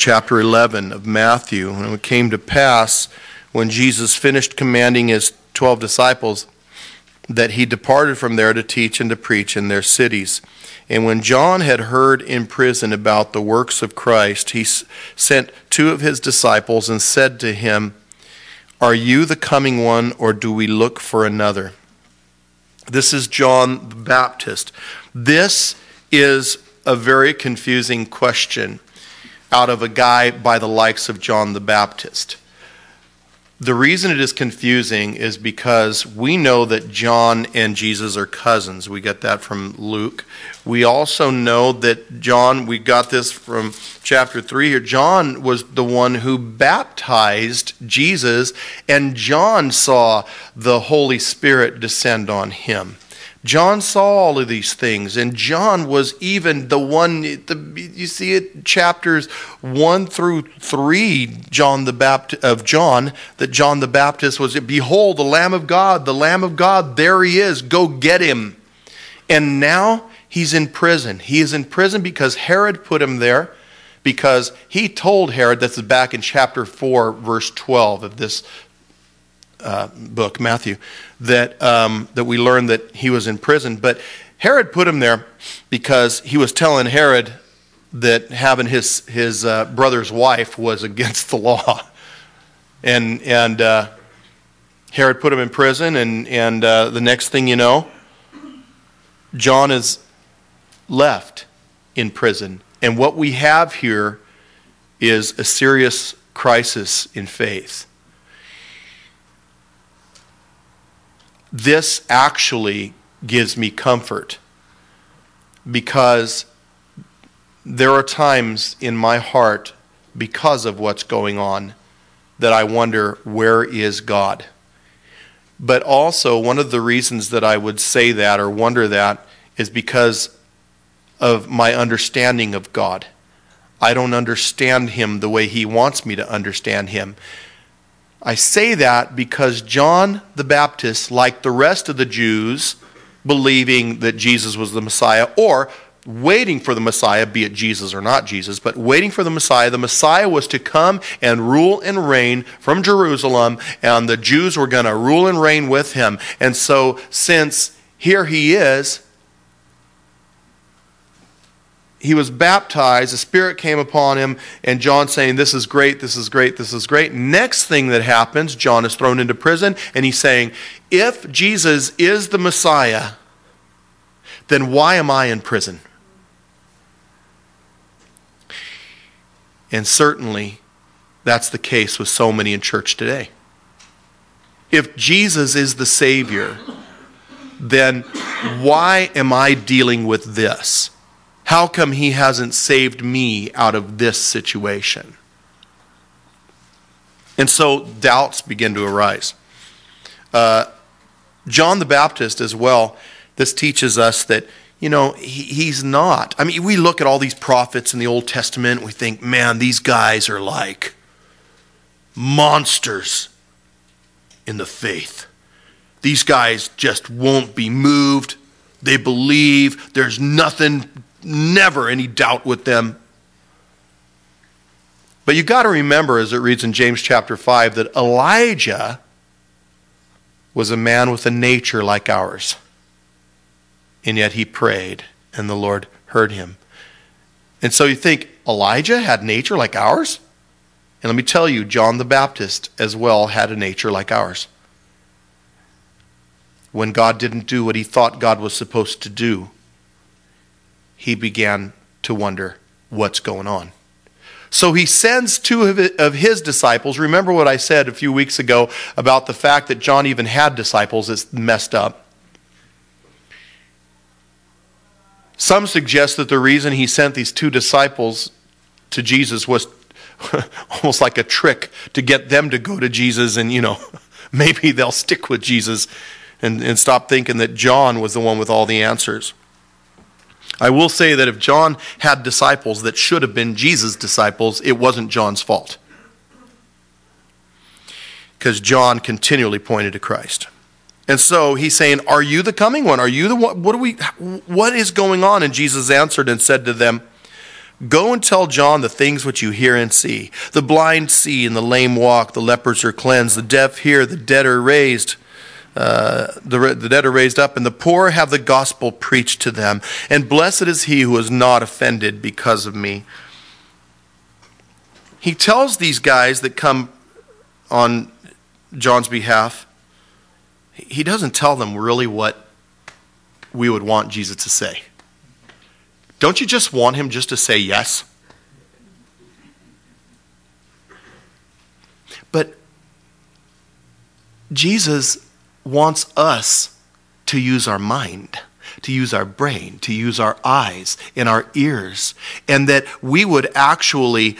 chapter 11 of Matthew. And it came to pass, when Jesus finished commanding his 12 disciples, that he departed from there to teach and to preach in their cities. And when John had heard in prison about the works of Christ, he sent 2 of his disciples and said to him, "Are you the coming one, or do we look for another?" This is John the Baptist. This is a very confusing question out of a guy by the likes of John the Baptist. The reason it is confusing is because we know that John and Jesus are cousins. We get that from Luke. We also know that John, we got this from chapter 3 here, John was the one who baptized Jesus, and John saw the Holy Spirit descend on him. John saw all of these things, and John was even the one, you see it, chapters 1 through 3, that John the Baptist was, "Behold, the Lamb of God, there he is, go get him." And now he's in prison. He is in prison because Herod put him there, because he told Herod, this is back in chapter 4, verse 12 of this book, Matthew, that we learn that he was in prison. But Herod put him there because he was telling Herod that having his brother's wife was against the law. And Herod put him in prison, and the next thing you know, John is left in prison. And what we have here is a serious crisis in faith. This actually gives me comfort, because there are times in my heart, because of what's going on, that I wonder, where is God? But also, one of the reasons that I would say that or wonder that is because of my understanding of God. I don't understand him the way he wants me to understand him. I say that because John the Baptist, like the rest of the Jews, believing that Jesus was the Messiah, or waiting for the Messiah, be it Jesus or not Jesus, but waiting for the Messiah was to come and rule and reign from Jerusalem, and the Jews were going to rule and reign with him. And so, since here he is, he was baptized, the Spirit came upon him, and John saying, "This is great, this is great, this is great." Next thing that happens, John is thrown into prison, and he's saying, if Jesus is the Messiah, then why am I in prison? And certainly, that's the case with so many in church today. If Jesus is the Savior, then why am I dealing with this? How come he hasn't saved me out of this situation? And so doubts begin to arise. John the Baptist as well, this teaches us that, he's not. I mean, we look at all these prophets in the Old Testament, we think, man, these guys are like monsters in the faith. These guys just won't be moved. They believe. There's never any doubt with them. But you got to remember, as it reads in James chapter 5, that Elijah was a man with a nature like ours. And yet he prayed, and the Lord heard him. And so you think, Elijah had nature like ours? And let me tell you, John the Baptist as well had a nature like ours. When God didn't do what he thought God was supposed to do, he began to wonder what's going on. So he sends 2 of his disciples. Remember what I said a few weeks ago about the fact that John even had disciples is messed up. Some suggest that the reason he sent these 2 disciples to Jesus was almost like a trick to get them to go to Jesus, and maybe they'll stick with Jesus and stop thinking that John was the one with all the answers. I will say that if John had disciples that should have been Jesus' disciples, it wasn't John's fault. Because John continually pointed to Christ. And so he's saying, "Are you the coming one? Are you the one? What is going on?" And Jesus answered and said to them, Go and tell John the things which you hear and see. The blind see and the lame walk, the lepers are cleansed, the deaf hear, the dead are raised. The dead are raised up, and the poor have the gospel preached to them. And blessed is he who is not offended because of me. He tells these guys that come on John's behalf, he doesn't tell them really what we would want Jesus to say. Don't you just want him just to say yes? But Jesus wants us to use our mind, to use our brain, to use our eyes and our ears, and that we would actually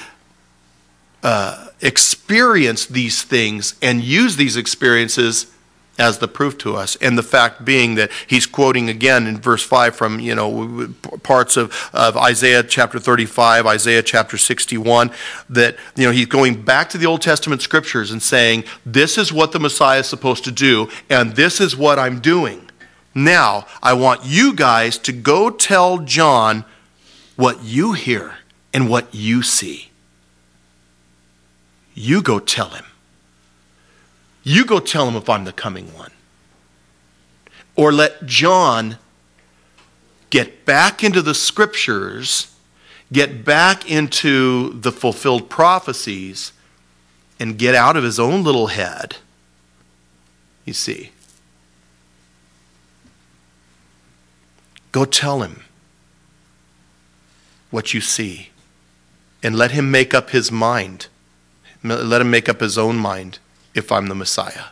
experience these things and use these experiences as the proof to us. And the fact being that he's quoting again in verse 5 from, parts of Isaiah chapter 35, Isaiah chapter 61, that, he's going back to the Old Testament scriptures and saying, this is what the Messiah is supposed to do, and this is what I'm doing. Now, I want you guys to go tell John what you hear and what you see. You go tell him. You go tell him if I'm the coming one. Or let John get back into the scriptures, get back into the fulfilled prophecies, and get out of his own little head. You see. Go tell him what you see. And let him make up his mind. Let him make up his own mind. If I'm the Messiah.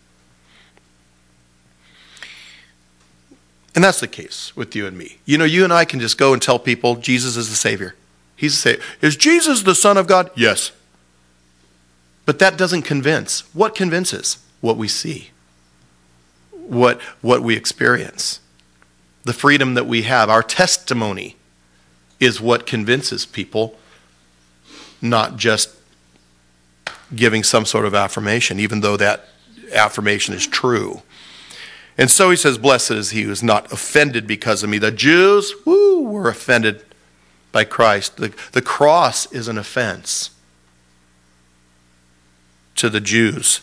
And that's the case with you and me. You and I can just go and tell people Jesus is the Savior. He's the Savior. Is Jesus the Son of God? Yes. But that doesn't convince. What convinces? What we see. What we experience. The freedom that we have. Our testimony is what convinces people, not just giving some sort of affirmation, even though that affirmation is true. And so he says, blessed is he who is not offended because of me. The Jews, were offended by Christ. The cross is an offense to the Jews.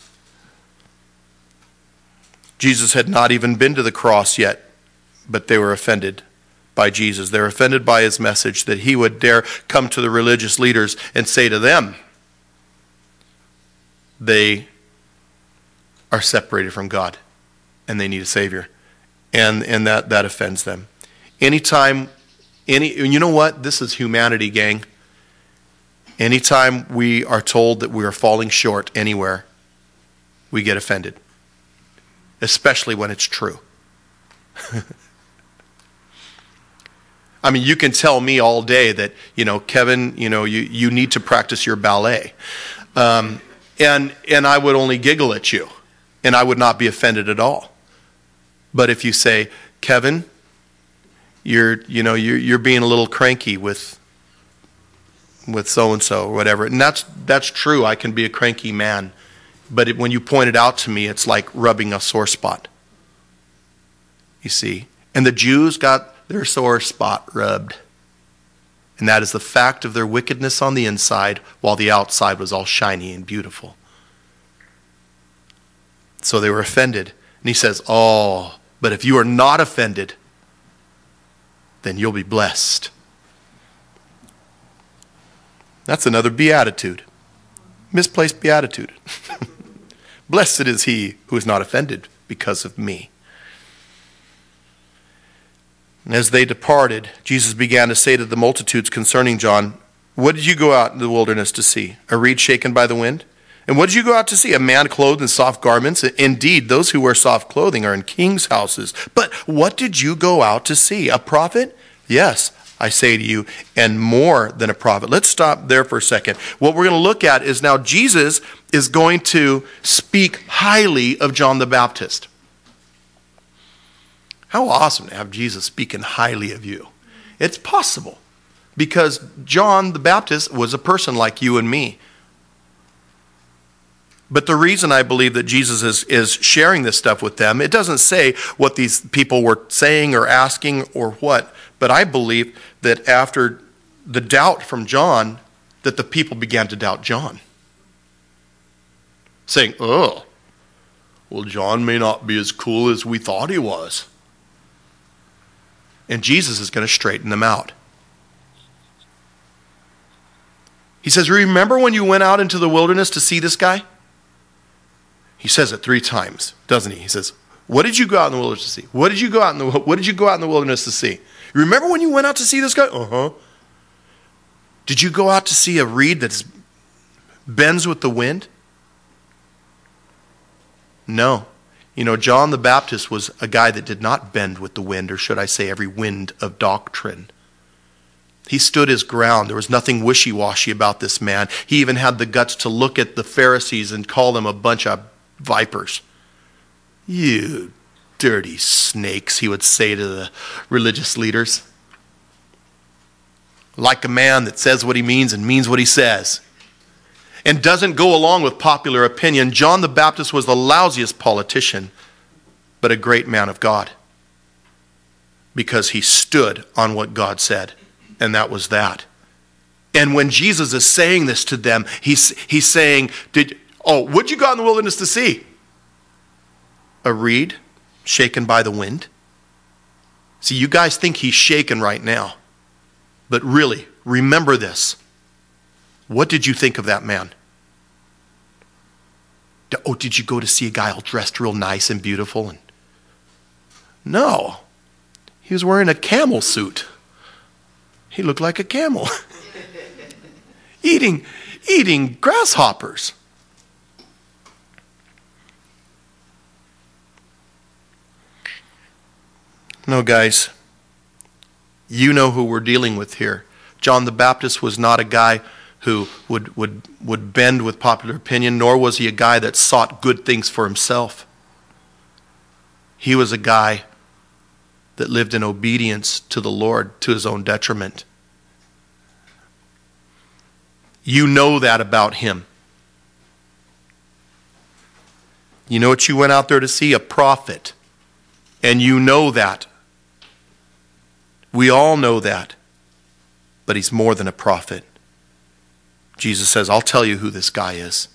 Jesus had not even been to the cross yet, but they were offended by Jesus. They were offended by his message that he would dare come to the religious leaders and say to them, they are separated from God and they need a Savior. And that offends them. Anytime, you know what? This is humanity, gang. Anytime we are told that we are falling short anywhere, we get offended. Especially when it's true. I mean, you can tell me all day that, Kevin, you need to practice your ballet. And I would only giggle at you, and I would not be offended at all. But if you say, Kevin, you're being a little cranky with so and so or whatever, and that's true. I can be a cranky man, but when you point it out to me, it's like rubbing a sore spot. You see, and the Jews got their sore spot rubbed. And that is the fact of their wickedness on the inside, while the outside was all shiny and beautiful. So they were offended. And he says, but if you are not offended, then you'll be blessed. That's another beatitude. Misplaced beatitude. Blessed is he who is not offended because of me. And as they departed, Jesus began to say to the multitudes concerning John, what did you go out in the wilderness to see? A reed shaken by the wind? And what did you go out to see? A man clothed in soft garments? Indeed, those who wear soft clothing are in kings' houses. But what did you go out to see? A prophet? Yes, I say to you, and more than a prophet. Let's stop there for a second. What we're going to look at is now Jesus is going to speak highly of John the Baptist. How awesome to have Jesus speaking highly of you. It's possible because John the Baptist was a person like you and me. But the reason I believe that Jesus is sharing this stuff with them, it doesn't say what these people were saying or asking or what, but I believe that after the doubt from John that the people began to doubt John. Saying, oh, well, John may not be as cool as we thought he was. And Jesus is going to straighten them out. He says, remember when you went out into the wilderness to see this guy? He says it 3 times, doesn't he? He says, what did you go out in the wilderness to see? What did you go out in the wilderness to see? Remember when you went out to see this guy? Uh-huh. Did you go out to see a reed that bends with the wind? No. You know, John the Baptist was a guy that did not bend with the wind, or should I say every wind of doctrine. He stood his ground. There was nothing wishy-washy about this man. He even had the guts to look at the Pharisees and call them a bunch of vipers. You dirty snakes, he would say to the religious leaders. Like a man that says what he means and means what he says. And doesn't go along with popular opinion. John the Baptist was the lousiest politician, but a great man of God. Because he stood on what God said. And that was that. And when Jesus is saying this to them, he's saying, what'd you go out in the wilderness to see? A reed shaken by the wind? See, you guys think he's shaken right now. But really, remember this. What did you think of that man? Oh, did you go to see a guy all dressed real nice and beautiful? No. He was wearing a camel suit. He looked like a camel. eating grasshoppers. No, guys. You know who we're dealing with here. John the Baptist was not a guy who would bend with popular opinion, nor was he a guy that sought good things for himself. He was a guy that lived in obedience to the Lord to his own detriment. You know that about him. You know what you went out there to see? A prophet. And you know that. We all know that. But he's more than a prophet. Jesus says, I'll tell you who this guy is.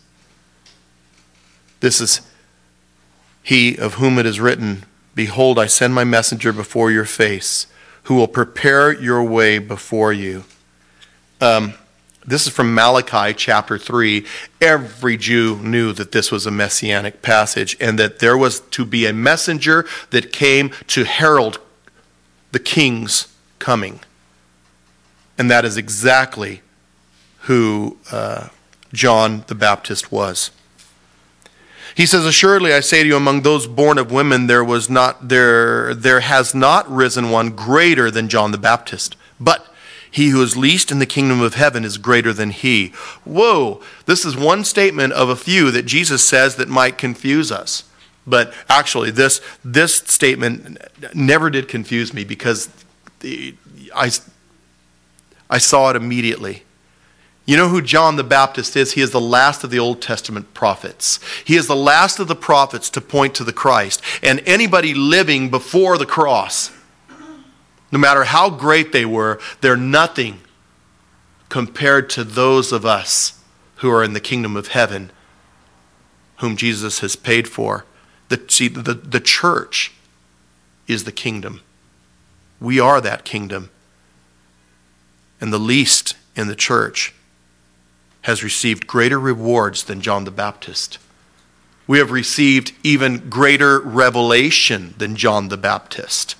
This is he of whom it is written, behold, I send my messenger before your face, who will prepare your way before you. This is from Malachi chapter 3. Every Jew knew that this was a messianic passage and that there was to be a messenger that came to herald the king's coming. And that is exactly who John the Baptist was. He says, assuredly I say to you, among those born of women there has not risen one greater than John the Baptist. But he who is least in the kingdom of heaven is greater than he. Whoa, this is one statement of a few that Jesus says that might confuse us. But actually, this statement never did confuse me because I saw it immediately. You know who John the Baptist is? He is the last of the Old Testament prophets. He is the last of the prophets to point to the Christ. And anybody living before the cross, no matter how great they were, they're nothing compared to those of us who are in the kingdom of heaven, whom Jesus has paid for. The church is the kingdom. We are that kingdom. And the least in the church has received greater rewards than John the Baptist. We have received even greater revelation than John the Baptist.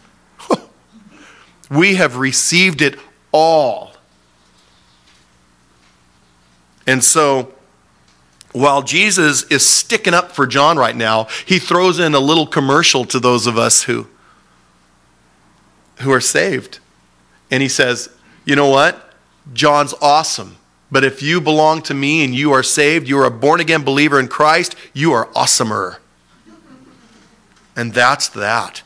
We have received it all. And so, while Jesus is sticking up for John right now, he throws in a little commercial to those of us who are saved. And he says, you know what? John's awesome. But if you belong to me and you are saved, you are a born-again believer in Christ, you are awesomer. And that's that.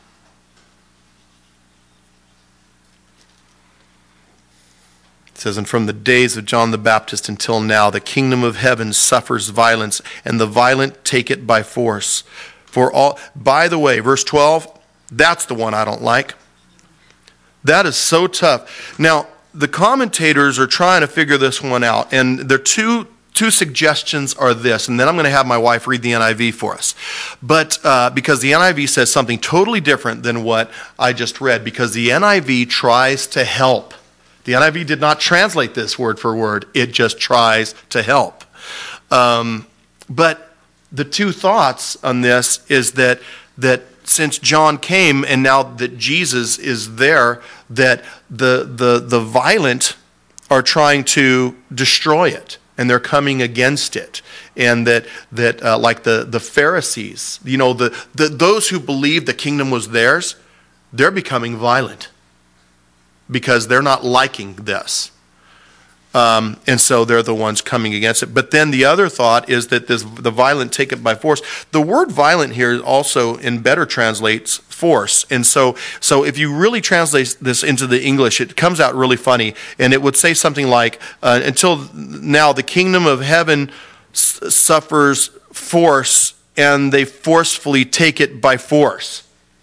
It says, and from the days of John the Baptist until now, the kingdom of heaven suffers violence, and the violent take it by force. By the way, verse 12, that's the one I don't like. That is so tough. Now, the commentators are trying to figure this one out, and their two suggestions are this, and then I'm going to have my wife read the NIV for us. But because the NIV says something totally different than what I just read, because the NIV tries to help. The NIV did not translate this word for word. It just tries to help. But the two thoughts on this is that since John came and now that Jesus is there, that the violent are trying to destroy it, and they're coming against it, and that like the Pharisees, those who believed the kingdom was theirs, they're becoming violent because they're not liking this. And so they're the ones coming against it. But then the other thought is that the violent take it by force. The word violent here also in better translates force. And so if you really translate this into the English, it comes out really funny. And it would say something like, until now the kingdom of heaven suffers force, and they forcefully take it by force.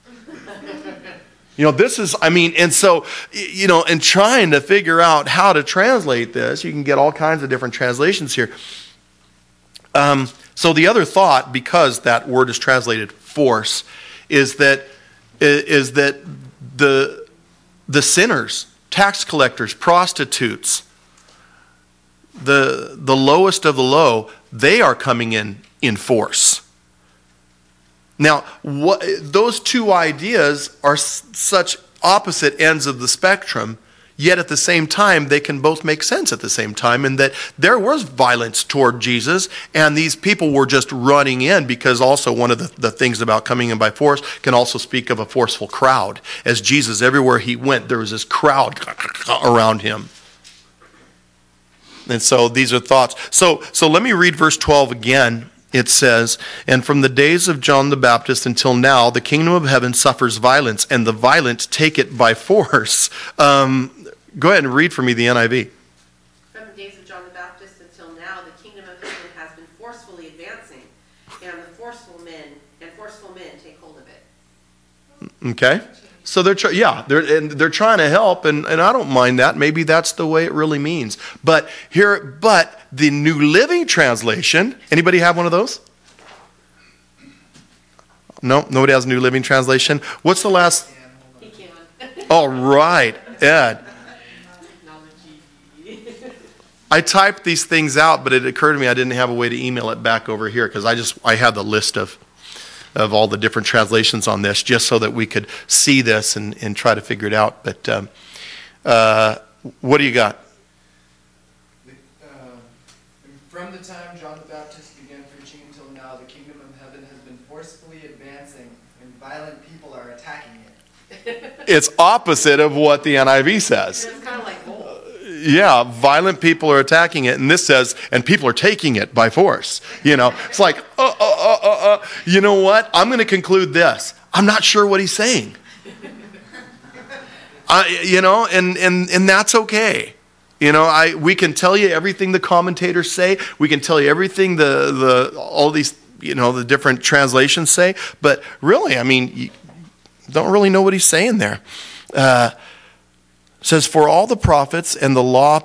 This is, and so, in trying to figure out how to translate this, you can get all kinds of different translations here. So the other thought, because that word is translated force, is that the sinners, tax collectors, prostitutes, the lowest of the low, they are coming in force. Now, those two ideas are such opposite ends of the spectrum, yet at the same time, they can both make sense at the same time, and that there was violence toward Jesus, and these people were just running in, because also one of the things about coming in by force can also speak of a forceful crowd. As Jesus, everywhere he went, there was this crowd around him. And so these are thoughts. So let me read verse 12 again. It says, and from the days of John the Baptist until now, the kingdom of heaven suffers violence, and the violent take it by force. Go ahead and read for me the NIV. From the days of John the Baptist until now, the kingdom of heaven has been forcefully advancing, and forceful men take hold of it. Okay. So they're trying to help, and I don't mind that. Maybe that's the way it really means. But the New Living Translation, anybody have one of those? No, nobody has a New Living Translation. What's the last? He can. All right, Ed. I typed these things out, but it occurred to me I didn't have a way to email it back over here, because I had the list of all the different translations on this, just so that we could see this and try to figure it out. But what do you got? From the time John the Baptist began preaching until now, the kingdom of heaven has been forcefully advancing, and violent people are attacking it. It's opposite of what the NIV says. It's kind of like gold. Yeah, violent people are attacking it, and this says, and people are taking it by force. It's like, you know what? I'm going to conclude this. I'm not sure what he's saying. And that's okay. We can tell you everything the commentators say. We can tell you everything all these, the different translations say. But really, you don't really know what he's saying there. It says, for all the prophets and the law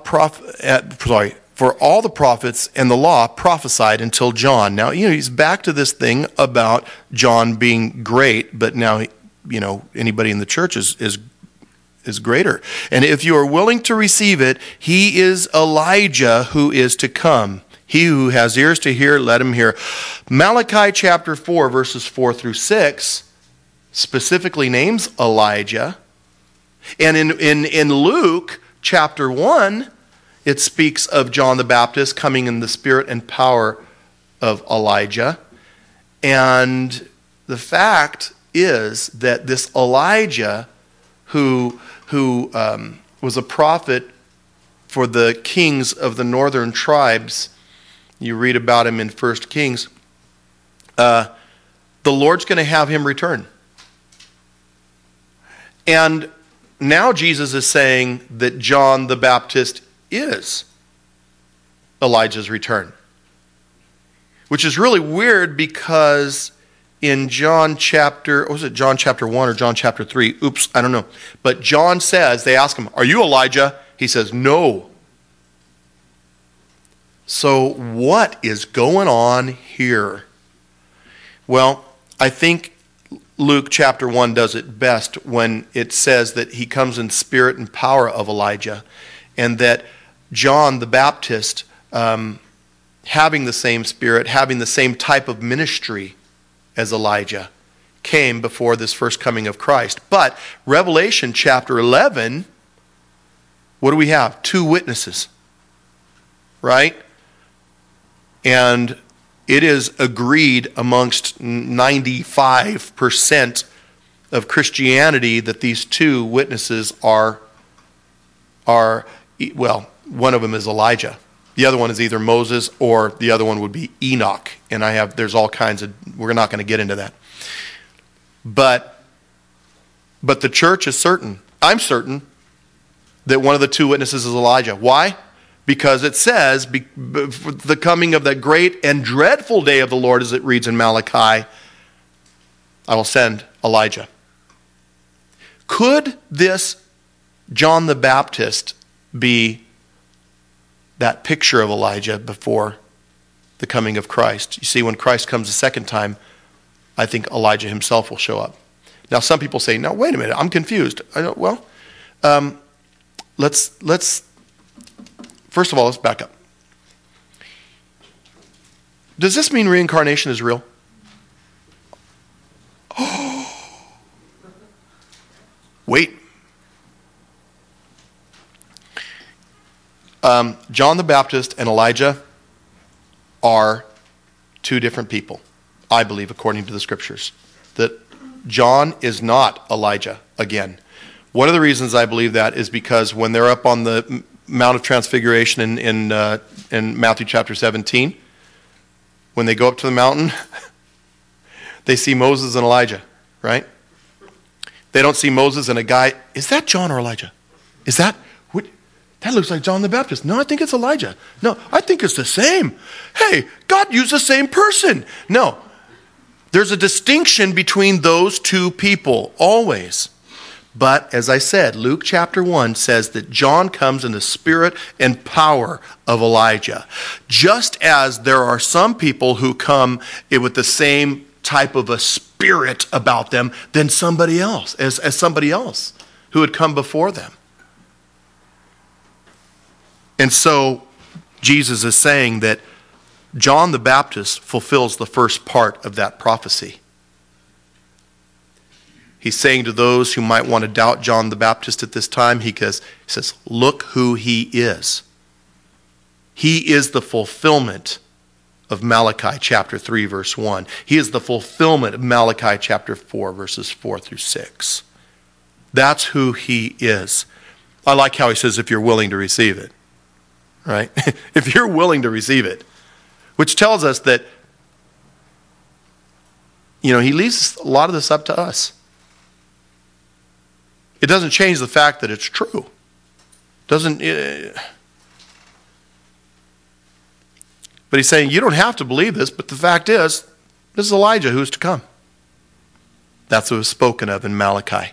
prophesied until John. Now, he's back to this thing about John being great, but now, anybody in the church is greater. And if you are willing to receive it, he is Elijah who is to come. He who has ears to hear, let him hear. Malachi chapter 4, verses 4 through 6, specifically names Elijah. And in Luke chapter 1, it speaks of John the Baptist coming in the spirit and power of Elijah. And the fact is that this Elijah, who was a prophet for the kings of the northern tribes, you read about him in 1 Kings, the Lord's going to have him return. And now Jesus is saying that John the Baptist is Elijah's return. Which is really weird, because in John chapter 1 or John chapter 3? Oops, I don't know. But John says, they ask him, are you Elijah? He says, no. So what is going on here? Well, I think Luke chapter 1 does it best when it says that he comes in spirit and power of Elijah, and that John the Baptist, having the same spirit, having the same type of ministry as Elijah, came before this first coming of Christ. But Revelation chapter 11, what do we have? 2 witnesses, right? And it is agreed amongst 95% of Christianity that these 2 witnesses are, well, one of them is Elijah. The other one is either Moses, or the other one would be Enoch. And there's all kinds of, we're not going to get into that. But the church is certain, I'm certain, that one of the 2 witnesses is Elijah. Why? Because it says, the coming of that great and dreadful day of the Lord, as it reads in Malachi, I will send Elijah. Could this John the Baptist be that picture of Elijah before the coming of Christ? You see, when Christ comes the second time, I think Elijah himself will show up. Now, some people say, "No, wait a minute, I'm confused." Let's first of all, let's back up. Does this mean reincarnation is real? Wait. John the Baptist and Elijah are 2 different people, I believe, according to the scriptures. That John is not Elijah again. One of the reasons I believe that is because when they're up on the Mount of Transfiguration in Matthew chapter 17, when they go up to the mountain, they see Moses and Elijah, right? They don't see Moses and a guy. Is that John or Elijah? Is that? That looks like John the Baptist. No, I think it's Elijah. No, I think it's the same. Hey, God used the same person. No, there's a distinction between those 2 people, always. But as I said, Luke chapter 1 says that John comes in the spirit and power of Elijah. Just as there are some people who come with the same type of a spirit about them than somebody else, as somebody else who had come before them. And so Jesus is saying that John the Baptist fulfills the first part of that prophecy. He's saying to those who might want to doubt John the Baptist at this time, he says, look who he is. He is the fulfillment of Malachi chapter 3, verse 1. He is the fulfillment of Malachi chapter 4, verses 4 through 6. That's who he is. I like how he says, if you're willing to receive it. Right? If you're willing to receive it. Which tells us that, he leaves a lot of this up to us. It doesn't change the fact that it's true. But he's saying, you don't have to believe this, but the fact is, this is Elijah who's to come. That's what was spoken of in Malachi.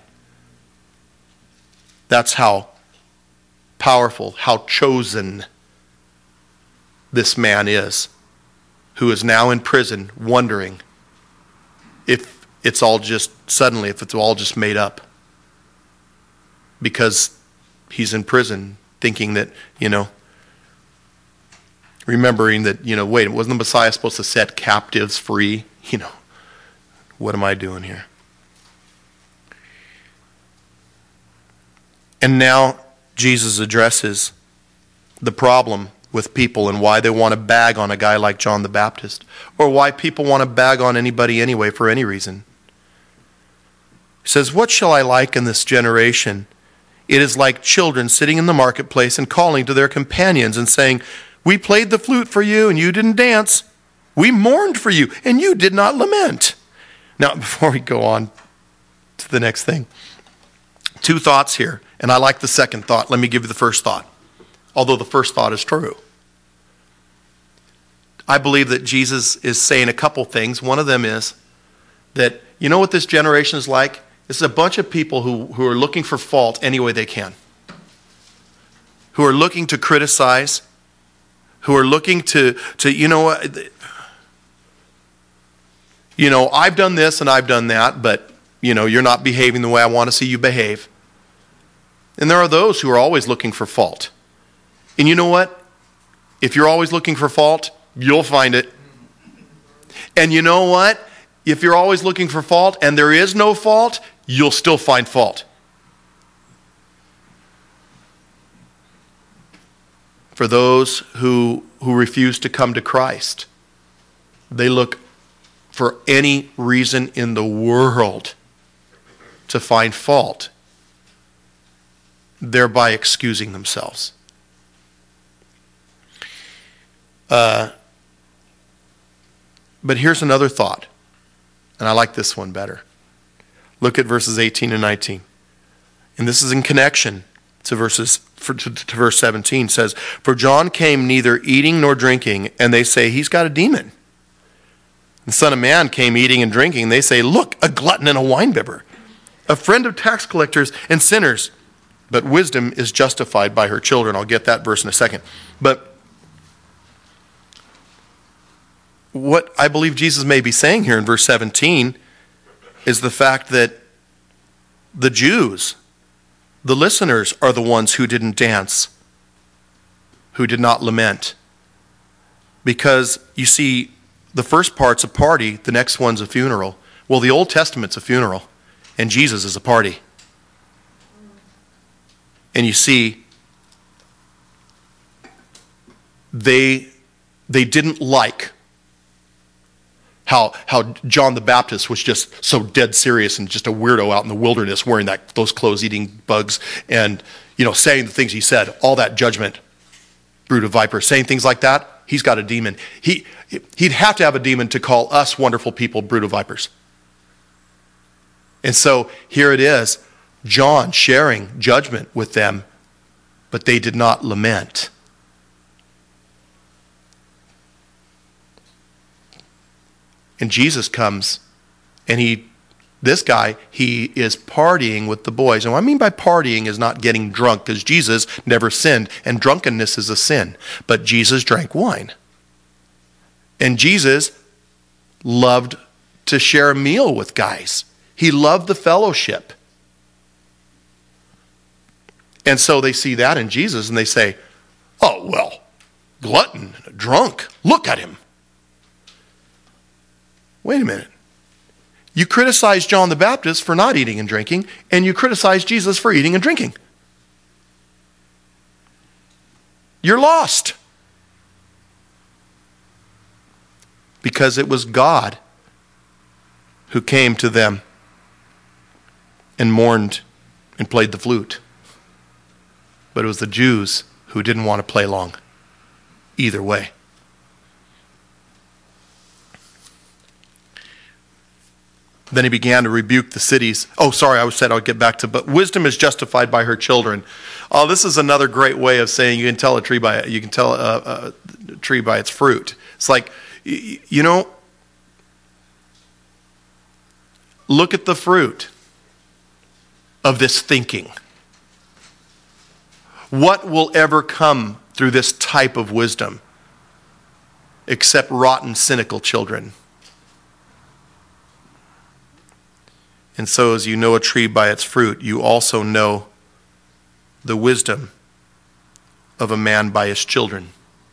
That's how powerful, how chosen this man is, who is now in prison, wondering if it's all just made up. Because he's in prison thinking that, remembering that, wait, wasn't the Messiah supposed to set captives free? What am I doing here? And now Jesus addresses the problem with people and why they want to bag on a guy like John the Baptist, or why people want to bag on anybody anyway for any reason. He says, what shall I liken this generation? It is like children sitting in the marketplace and calling to their companions and saying, we played the flute for you and you didn't dance. We mourned for you and you did not lament. Now, before we go on to the next thing, 2 thoughts here, and I like the second thought. Let me give you the first thought, although the first thought is true. I believe that Jesus is saying a couple things. One of them is that, you know what this generation is like? It's a bunch of people who are looking for fault any way they can. who are looking to criticize, who are looking to I've done this and I've done that, but, you're not behaving the way I want to see you behave. And there are those who are always looking for fault. And you know what? If you're always looking for fault, you'll find it. And you know what? If you're always looking for fault and there is no fault, you'll still find fault. For those who refuse to come to Christ, they look for any reason in the world to find fault, thereby excusing themselves. But here's another thought, and I like this one better. Look at verses 18 and 19. And this is in connection to verse 17. It says, "For John came neither eating nor drinking, and they say, he's got a demon. The Son of Man came eating and drinking, and they say, look, a glutton and a winebibber, a friend of tax collectors and sinners. But wisdom is justified by her children." I'll get that verse in a second. But what I believe Jesus may be saying here in verse 17 is the fact that the Jews, the listeners, are the ones who didn't dance, who did not lament. Because, you see, the first part's a party, the next one's a funeral. Well, the Old Testament's a funeral, and Jesus is a party. And you see, they didn't like how John the Baptist was just so dead serious and just a weirdo out in the wilderness wearing those clothes, eating bugs, and saying the things he said, all that judgment, brood of vipers, saying things like that. He's got a demon. He'd have to have a demon to call us wonderful people brood of vipers. And so here it is, John sharing judgment with them, but they did not lament. And Jesus comes, and this guy is partying with the boys. And what I mean by partying is not getting drunk, because Jesus never sinned, and drunkenness is a sin. But Jesus drank wine. And Jesus loved to share a meal with guys. He loved the fellowship. And so they see that in Jesus, and they say, oh, well, glutton, drunk, look at him. Wait a minute. You criticize John the Baptist for not eating and drinking, and you criticize Jesus for eating and drinking. You're lost. Because it was God who came to them and mourned and played the flute. But it was the Jews who didn't want to play long. Either way. Then he began to rebuke the cities. Oh, sorry, I'll get back to, but wisdom is justified by her children. Oh, this is another great way of saying you can tell a tree by its fruit. It's like, look at the fruit of this thinking. What will ever come through this type of wisdom except rotten, cynical children? And so as you know a tree by its fruit, you also know the wisdom of a man by his children.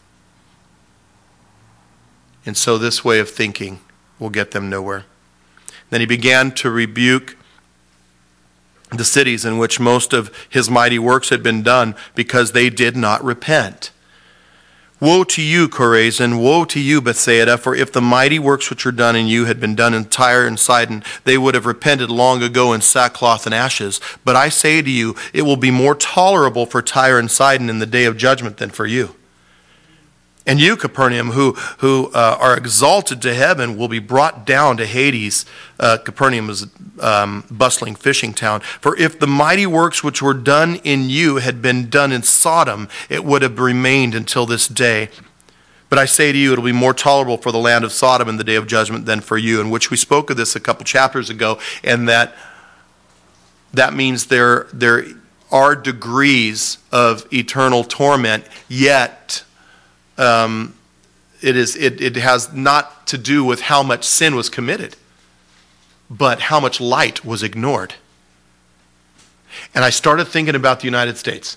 And so this way of thinking will get them nowhere. Then he began to rebuke the cities in which most of his mighty works had been done, because they did not repent. Woe to you, Chorazin! Woe to you, Bethsaida! For if the mighty works which were done in you had been done in Tyre and Sidon, they would have repented long ago in sackcloth and ashes. But I say to you, it will be more tolerable for Tyre and Sidon in the day of judgment than for you. And you, Capernaum, who are exalted to heaven, will be brought down to Hades. Capernaum is a bustling fishing town. For if the mighty works which were done in you had been done in Sodom, it would have remained until this day. But I say to you, it will be more tolerable for the land of Sodom in the day of judgment than for you. In which we spoke of this a couple chapters ago, and that means there are degrees of eternal torment, yet it has not to do with how much sin was committed, but how much light was ignored. And I started thinking about the United States.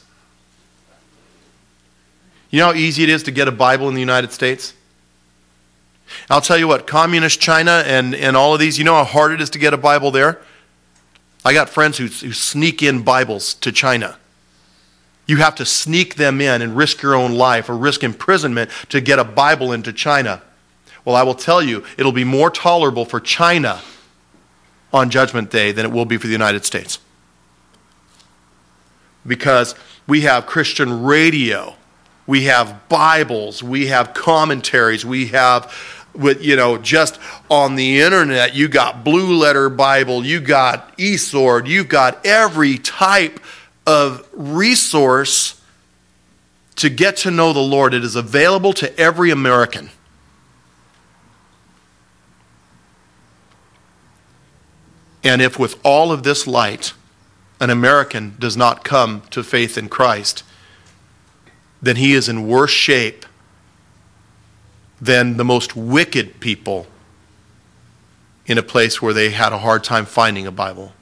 You know how easy it is to get a Bible in the United States? I'll tell you what, communist China and all of these, you know how hard it is to get a Bible there? I got friends who sneak in Bibles to China. You have to sneak them in and risk your own life or risk imprisonment to get a Bible into China. Well, I will tell you, it'll be more tolerable for China on Judgment Day than it will be for the United States. Because we have Christian radio, we have Bibles, we have commentaries, we have, just on the internet, you got Blue Letter Bible, you got eSword, you've got every type of resource to get to know the Lord. It is available to every American. And if with all of this light, an American does not come to faith in Christ, then he is in worse shape than the most wicked people in a place where they had a hard time finding a Bible.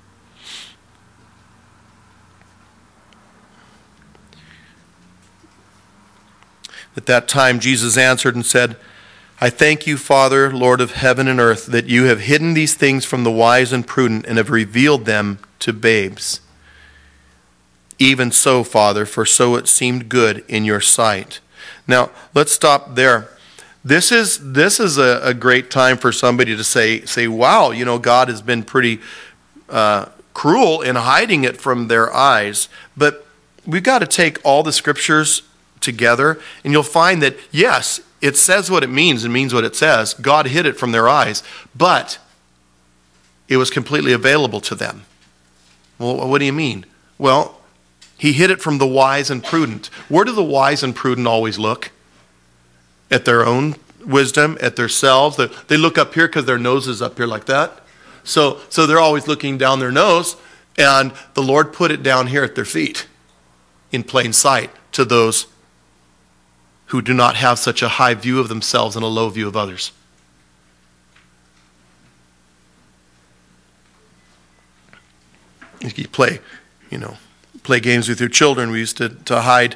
At that time, Jesus answered and said, I thank you, Father, Lord of heaven and earth, that you have hidden these things from the wise and prudent and have revealed them to babes. Even so, Father, for so it seemed good in your sight. Now, let's stop there. This is a great time for somebody to say, wow, God has been pretty cruel in hiding it from their eyes. But we've got to take all the scriptures together, and you'll find that, yes, it says what it means and means what it says. God hid it from their eyes, but it was completely available to them. Well, what do you mean? Well, he hid it from the wise and prudent. Where do the wise and prudent always look? At their own wisdom, at themselves. They look up here because their nose is up here like that. So they're always looking down their nose, and the Lord put it down here at their feet in plain sight to those who do not have such a high view of themselves and a low view of others. You play games with your children. We used to hide,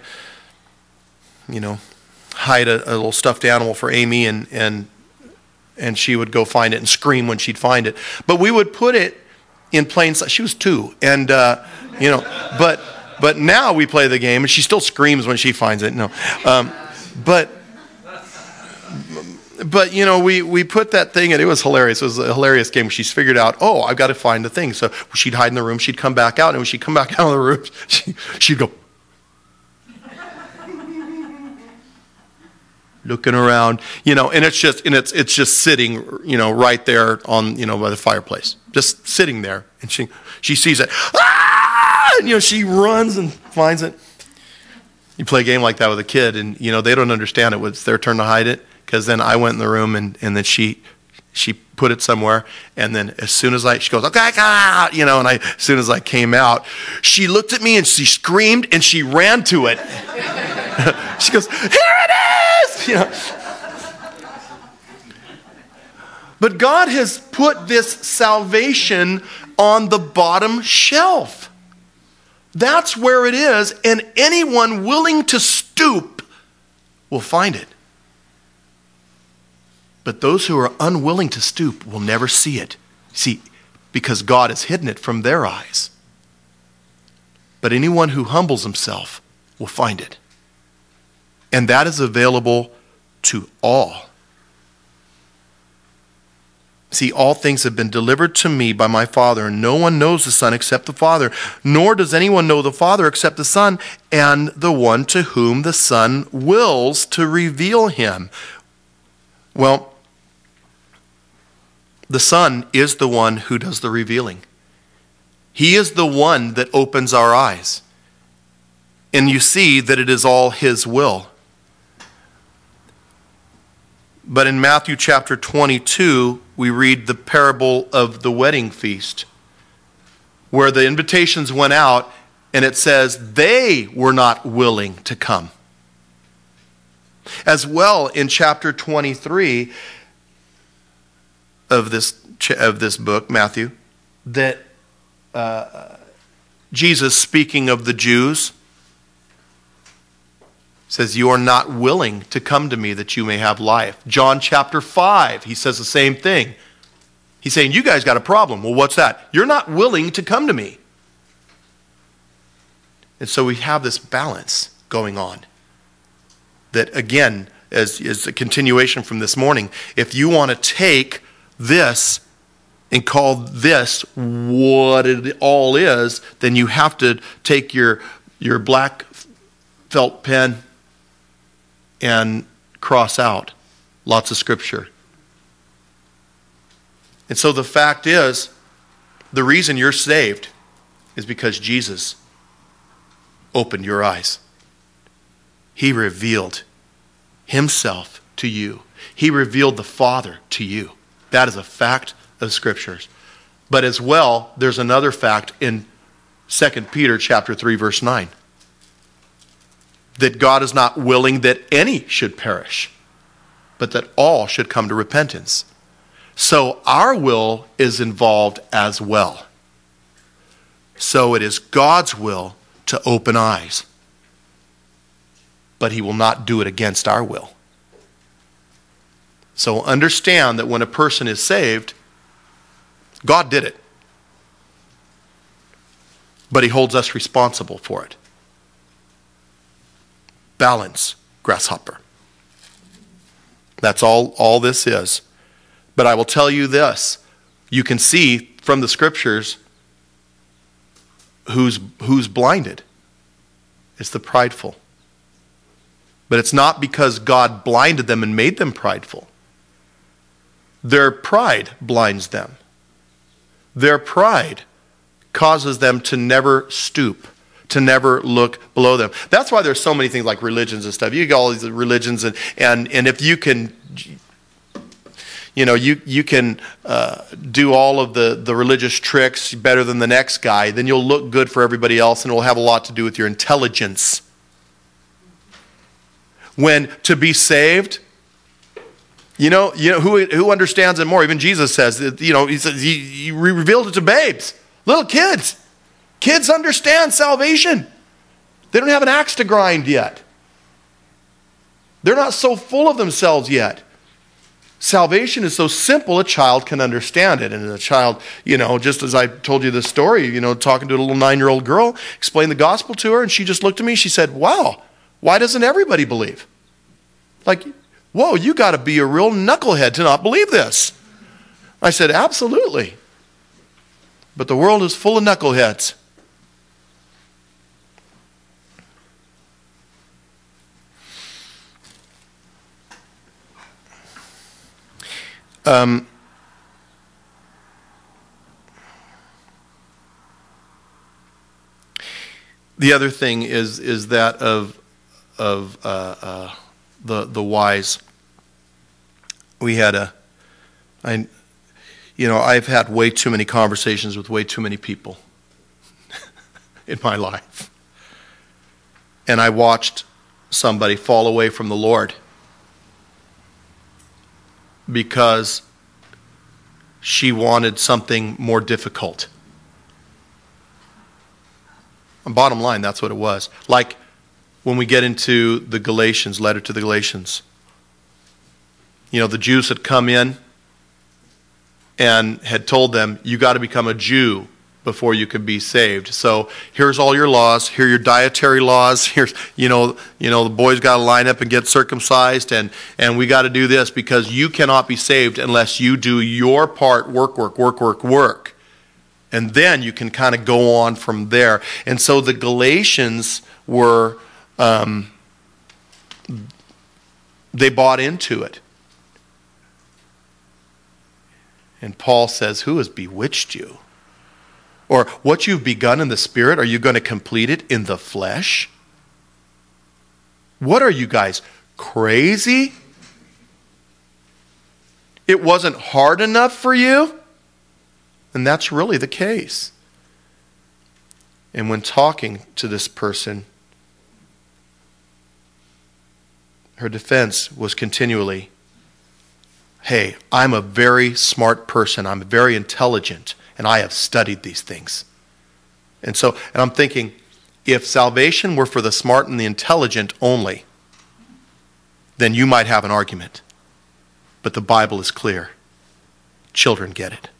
hide a little stuffed animal for Amy, and she would go find it and scream when she'd find it. But we would put it in plain sight. She was 2, and but now we play the game, and she still screams when she finds it. No. But we put that thing, and it was hilarious. It was a hilarious game. She's figured out, I've got to find the thing. So she'd hide in the room. She'd come back out, and when she'd come back out of the room, she'd go looking around, and it's just sitting, right there on, by the fireplace, just sitting there, and she sees it, and she runs and finds it. You play a game like that with a kid, and they don't understand it. It's their turn to hide it, because then I went in the room, and then she put it somewhere, and then as soon as she goes, okay, come out, and as soon as I came out, she looked at me and she screamed and she ran to it. She goes, here it is! But God has put this salvation on the bottom shelf. That's where it is, and anyone willing to stoop will find it. But those who are unwilling to stoop will never see it. See, because God has hidden it from their eyes. But anyone who humbles himself will find it. And that is available to all. See, all things have been delivered to me by my Father, and no one knows the Son except the Father, nor does anyone know the Father except the Son, and the one to whom the Son wills to reveal him. Well, the Son is the one who does the revealing. He is the one that opens our eyes. And you see that it is all his will. But in Matthew chapter 22, we read the parable of the wedding feast, where the invitations went out And it says they were not willing to come. As well, in chapter 23 of this book, Matthew, that Jesus, speaking of the Jews, says, you are not willing to come to me that you may have life. John chapter 5, he says the same thing. He's saying, you guys got a problem. Well, what's that? You're not willing to come to me. And so we have this balance going on. That again, as a continuation from this morning, if you want to take this and call this what it all is, then you have to take your black felt pen and cross out lots of scripture. And so the fact is, the reason you're saved is because Jesus opened your eyes. He revealed himself to you. He revealed the Father to you. That is a fact of Scriptures. But as well, there's another fact in 2 Peter chapter 3, verse 9. That God is not willing that any should perish, but that all should come to repentance. So our will is involved as well. So it is God's will to open eyes. But he will not do it against our will. So understand that when a person is saved, God did it. But he holds us responsible for it. Balance, grasshopper. That's all this is. But I will tell you this. You can see from the scriptures who's blinded. It's the prideful. But it's not because God blinded them and made them prideful. Their pride blinds them. Their pride causes them to never stoop, to never look below them. That's why there's so many things like religions and stuff. You get all these religions, and if you can, you can do all of the religious tricks better than the next guy, then you'll look good for everybody else, and it will have a lot to do with your intelligence. When to be saved, who understands it more? Even Jesus says that, he says he revealed it to babes, little kids. Kids understand salvation. They don't have an axe to grind yet. They're not so full of themselves yet. Salvation is so simple a child can understand it. And a child, just as I told you the story, talking to a little 9-year-old girl, explained the gospel to her, and she just looked at me, she said, wow, why doesn't everybody believe? Like, whoa, you got to be a real knucklehead to not believe this. I said, absolutely. But the world is full of knuckleheads. The other thing is that of the wise. We had I've had way too many conversations with way too many people in my life. And I watched somebody fall away from the Lord because she wanted something more difficult. And bottom line, that's what it was. Like when we get into the Galatians, letter to the Galatians. The Jews had come in and had told them, you got to become a Jew before you can be saved. So here's all your laws. Here are your dietary laws. Here's, the boys got to line up and get circumcised, and we got to do this because you cannot be saved unless you do your part, work. And then you can kind of go on from there. And so the Galatians were, they bought into it. And Paul says, who has bewitched you? Or what you've begun in the Spirit, are you going to complete it in the flesh? What are you guys, crazy? It wasn't hard enough for you? And that's really the case. And when talking to this person, her defense was continually, hey, I'm a very smart person. I'm very intelligent, and I have studied these things. And I'm thinking, if salvation were for the smart and the intelligent only, then you might have an argument. But the Bible is clear. Children get it.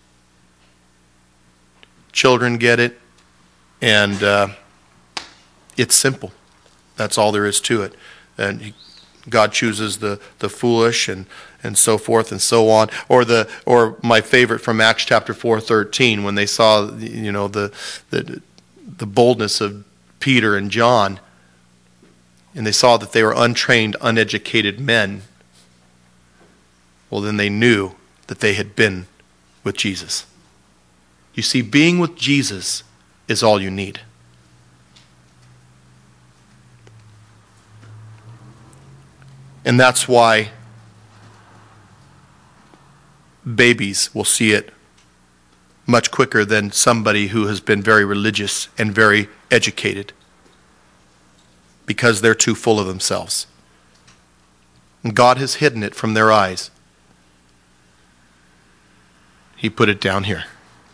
Children get it, and it's simple. That's all there is to it. And God chooses the foolish and so forth and so on. Or my favorite from Acts chapter 4:13, when they saw the boldness of Peter and John, and they saw that they were untrained, uneducated men. Well, then they knew that they had been with Jesus. You see, being with Jesus is all you need. And that's why babies will see it much quicker than somebody who has been very religious and very educated, because they're too full of themselves. And God has hidden it from their eyes. He put it down here.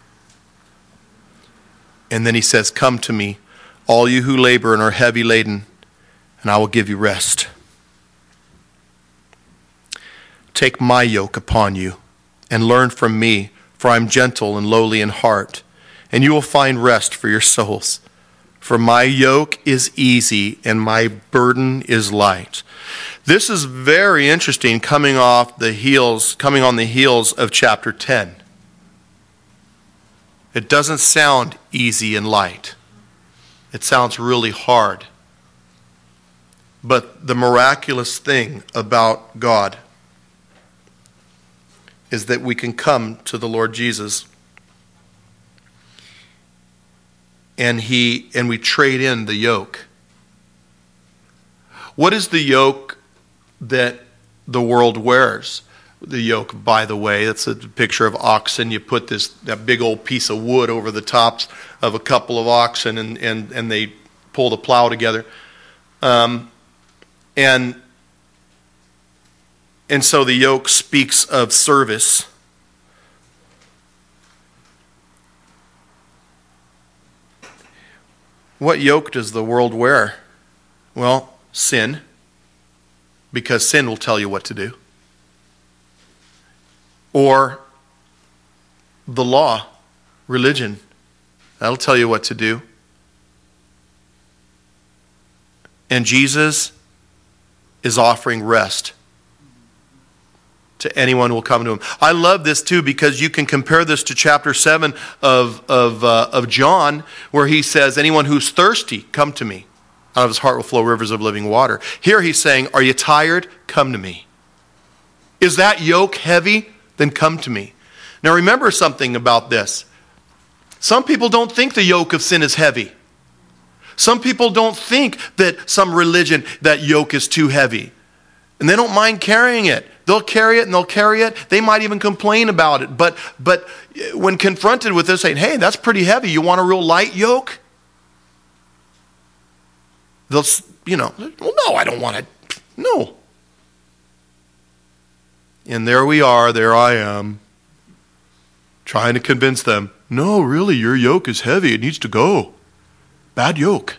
And then he says, come to me, all you who labor and are heavy laden, and I will give you rest. Take my yoke upon you and learn from me, for I am gentle and lowly in heart, and you will find rest for your souls. For my yoke is easy and my burden is light. This is very interesting, coming on the heels of chapter 10. It doesn't sound easy and light. It sounds really hard. But the miraculous thing about God is that we can come to the Lord Jesus and we trade in the yoke. What is the yoke that the world wears? The yoke, by the way, that's a picture of oxen. You put that big old piece of wood over the tops of a couple of oxen, and they pull the plow together. And so the yoke speaks of service. What yoke does the world wear? Well, sin, because sin will tell you what to do. Or the law, religion, that'll tell you what to do. And Jesus is offering rest to anyone who will come to him. I love this too, because you can compare this to chapter 7 of John, where he says, anyone who's thirsty, come to me. Out of his heart will flow rivers of living water. Here he's saying, are you tired? Come to me. Is that yoke heavy? Then come to me. Now remember something about this. Some people don't think the yoke of sin is heavy. Some people don't think that some religion, that yoke is too heavy. And they don't mind carrying it. They'll carry it and they'll carry it. They might even complain about it. But when confronted with this, saying, hey, that's pretty heavy. You want a real light yoke? They'll, well, no, I don't want it. No. And there we are, there I am, trying to convince them, no, really, your yoke is heavy. It needs to go. Bad yoke.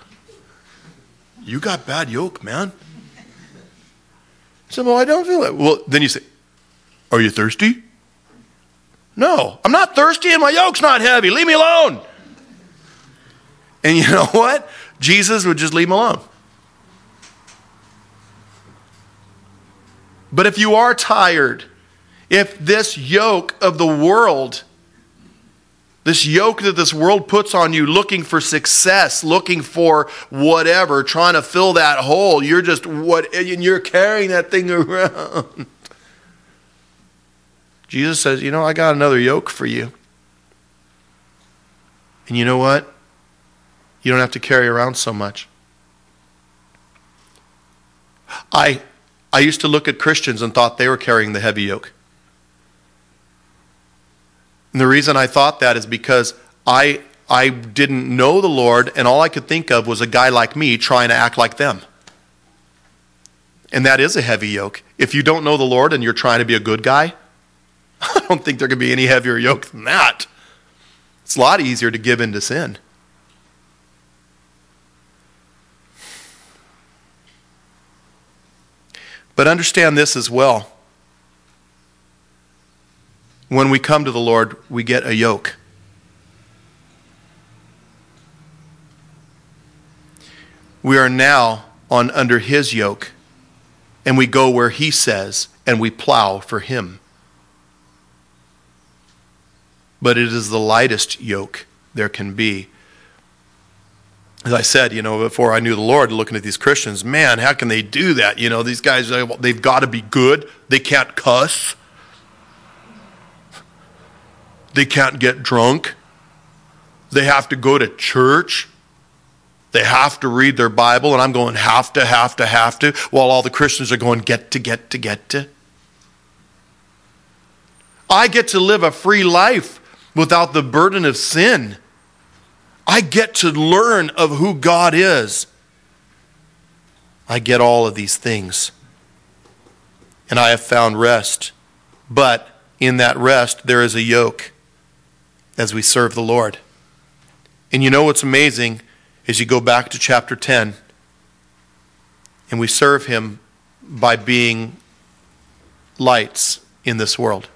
You got bad yoke, man. I said, well, I don't feel it. Well, then you say, are you thirsty? No, I'm not thirsty and my yoke's not heavy. Leave me alone. And you know what? Jesus would just leave him alone. But if you are tired, if this yoke of the world, this yoke that this world puts on you, looking for success, looking for whatever, trying to fill that hole, you're carrying that thing around. Jesus says, I got another yoke for you. And you know what? You don't have to carry around so much. I used to look at Christians and thought they were carrying the heavy yoke. And the reason I thought that is because I I didn't know the Lord, and all I could think of was a guy like me trying to act like them. And that is a heavy yoke. If you don't know the Lord and you're trying to be a good guy, I don't think there could be any heavier yoke than that. It's a lot easier to give in to sin. But understand this as well. When we come to the Lord, we get a yoke. We are now under His yoke, and we go where He says, and we plow for Him. But it is the lightest yoke there can be. As I said, before I knew the Lord, looking at these Christians, man, how can they do that? These guys, they've got to be good. They can't cuss. They can't get drunk. They have to go to church. They have to read their Bible. And I'm going, have to, while all the Christians are going, get to. I get to live a free life without the burden of sin. I get to learn of who God is. I get all of these things. And I have found rest. But in that rest, there is a yoke as we serve the Lord. And you know what's amazing is you go back to chapter 10, and we serve Him by being lights in this world.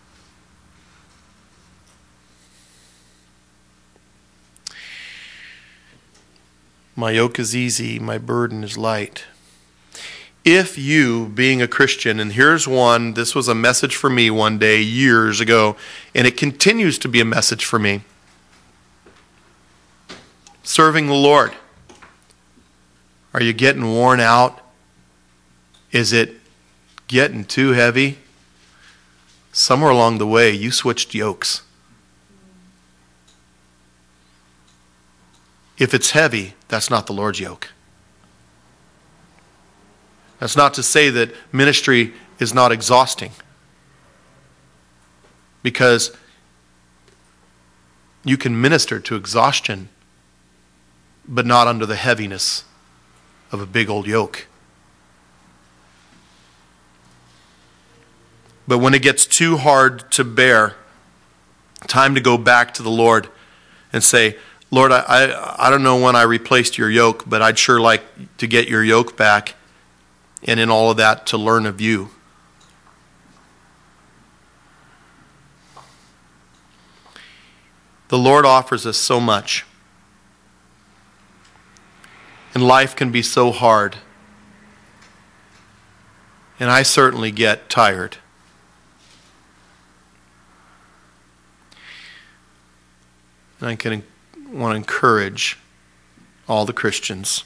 My yoke is easy, my burden is light. If you, being a Christian, and here's one, this was a message for me one day years ago, and it continues to be a message for me. Serving the Lord. Are you getting worn out? Is it getting too heavy? Somewhere along the way, you switched yokes. If it's heavy, that's not the Lord's yoke. That's not to say that ministry is not exhausting. Because you can minister to exhaustion, but not under the heaviness of a big old yoke. But when it gets too hard to bear, time to go back to the Lord and say, Lord, I don't know when I replaced your yoke, but I'd sure like to get your yoke back, and in all of that to learn of you. The Lord offers us so much. And life can be so hard. And I certainly get tired. And I want to encourage all the Christians.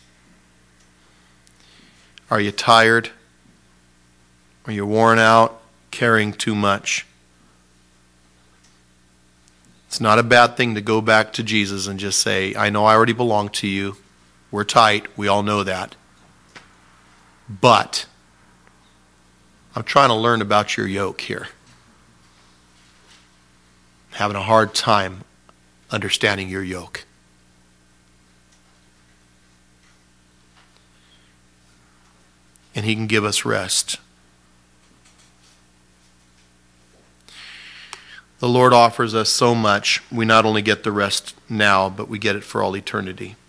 Are you tired? Are you worn out, carrying too much? It's not a bad thing to go back to Jesus and just say, I know I already belong to you. We're tight. We all know that. But I'm trying to learn about your yoke here. I'm having a hard time understanding your yoke. And He can give us rest. The Lord offers us so much. We not only get the rest now, but we get it for all eternity.